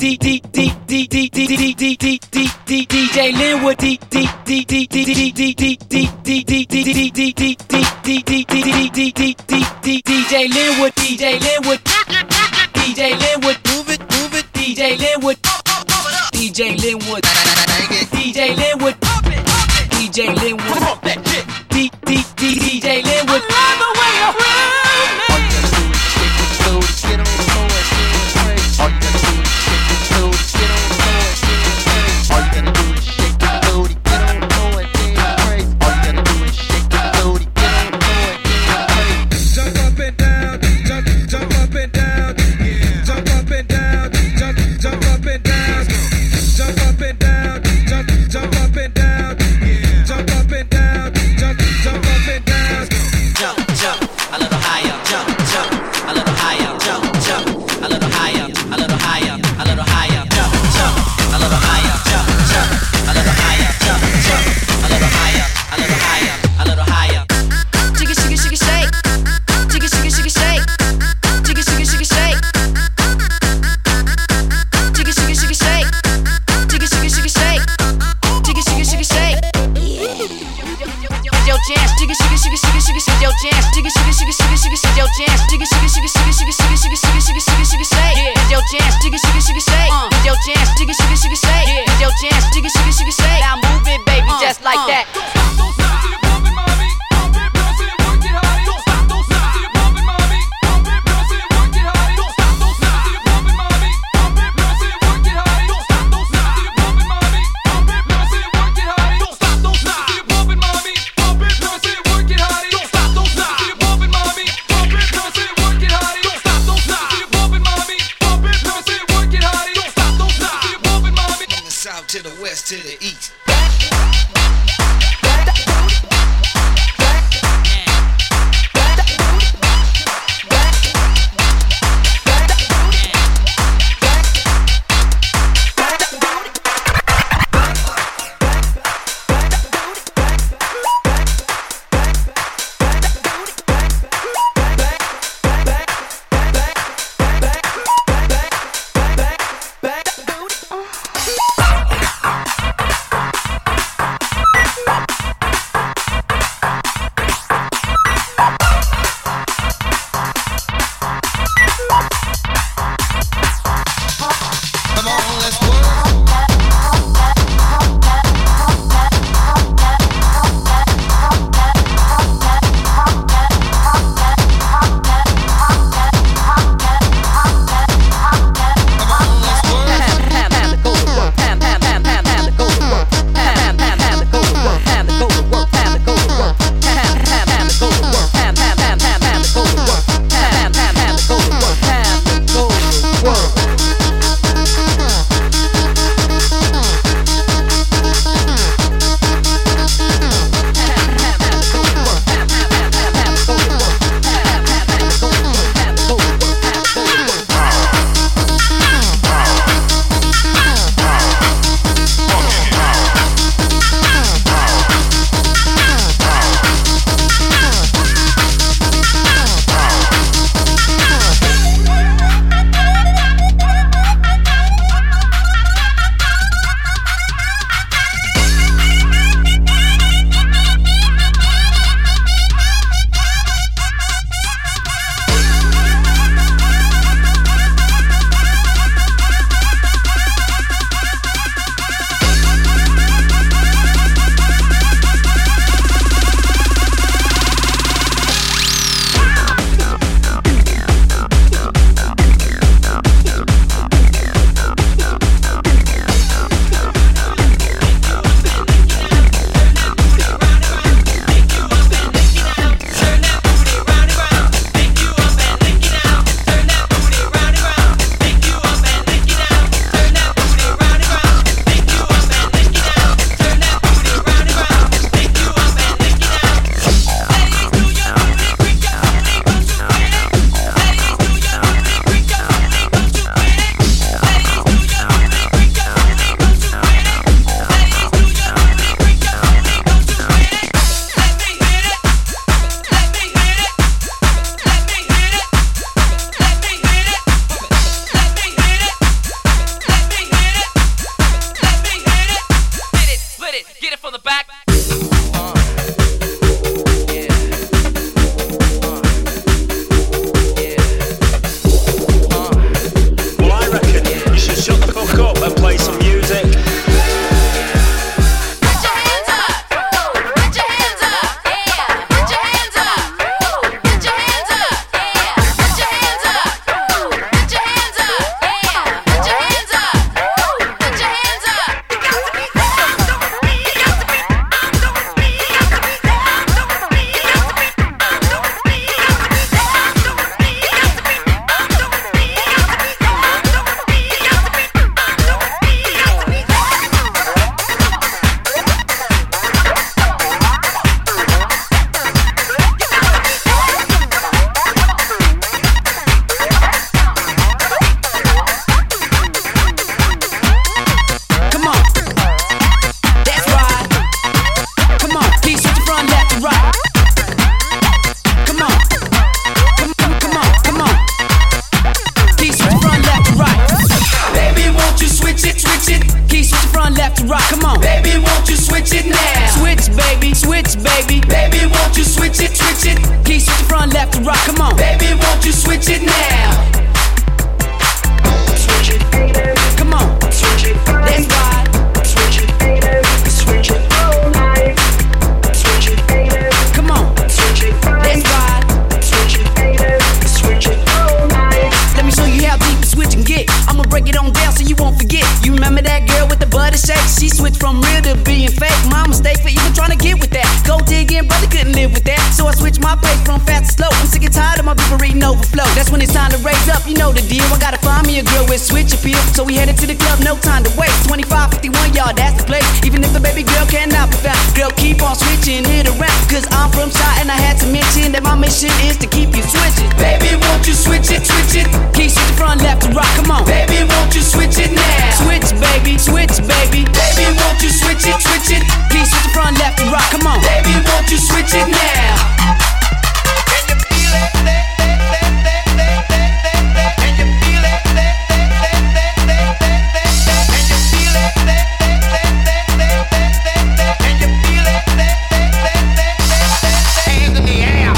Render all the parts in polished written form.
DJ Linwood, DJ Linwood, DJ Linwood, DJ Linwood, move it, DJ Linwood, DJ Linwood, DJ Linwood, DJ Linwood, DJ Linwood. Now move it, baby, just like that. To the west, to the east. it. Keep switching from left to right, come on. Baby, won't you switch it now? Switch, baby, switch, baby. Baby, won't you switch it, switch it. Keep switching from left to right, come on. Baby, won't you switch it now? Switch it, come on. Switch it, that's right. Switch it, switch it all night. Switch it, come on. Switch it, that's right. Switch it all night. Let me show you how deep the switch can get. I'ma break it on down so you won't forget. You remember that girl with the butter shake? She switched from real to being fake. My mistake for even trying to get with that. Go dig in, brother couldn't live with that. So I switched my pace from fast to slow. I'm sick and tired of my people reading overflow. That's when it's time to raise up, you know the deal. I gotta find me a girl with switch appeal. So we headed to the club, no time to waste. 2551, y'all, that's the place. Even if the baby girl cannot be found, girl, keep on switching it around. Cause I'm from Chi and I had to mention that my mission is to keep you switching. Baby, won't you switch it, switch it. Keep switching from left to right, come on. Baby, won't you switch it now? Switch, baby, switch, baby. Baby, won't you switch it, switch it. Keep switching from left to right, come on. Baby, won't you switch it now? Can you feel it? Can you feel it? Can you feel it? Can you feel it? Hands in the air.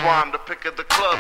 why I'm the pick of the club.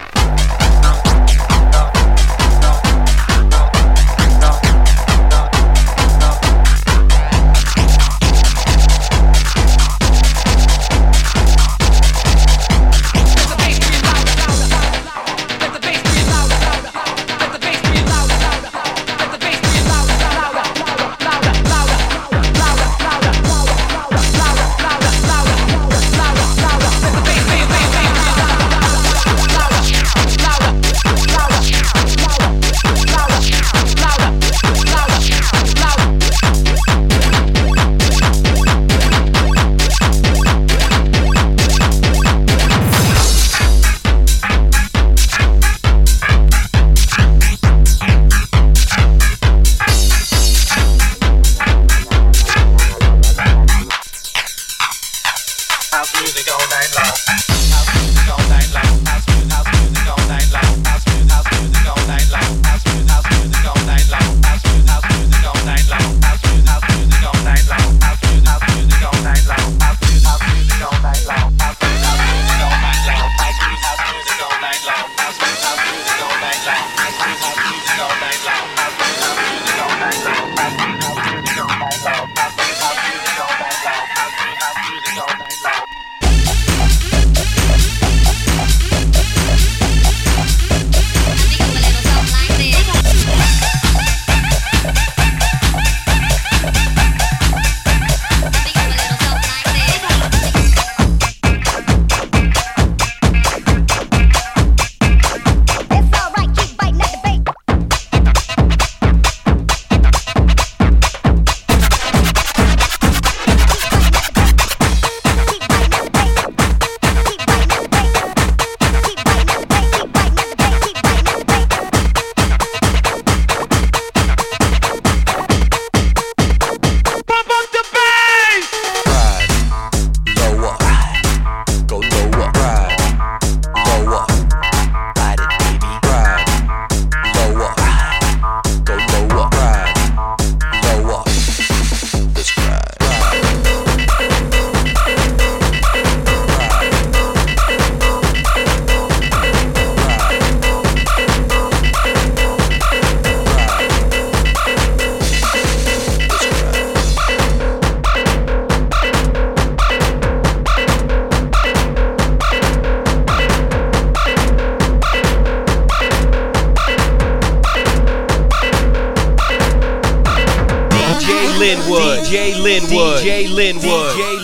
Linwood, DJ Linwood, DJ Linwood, DJ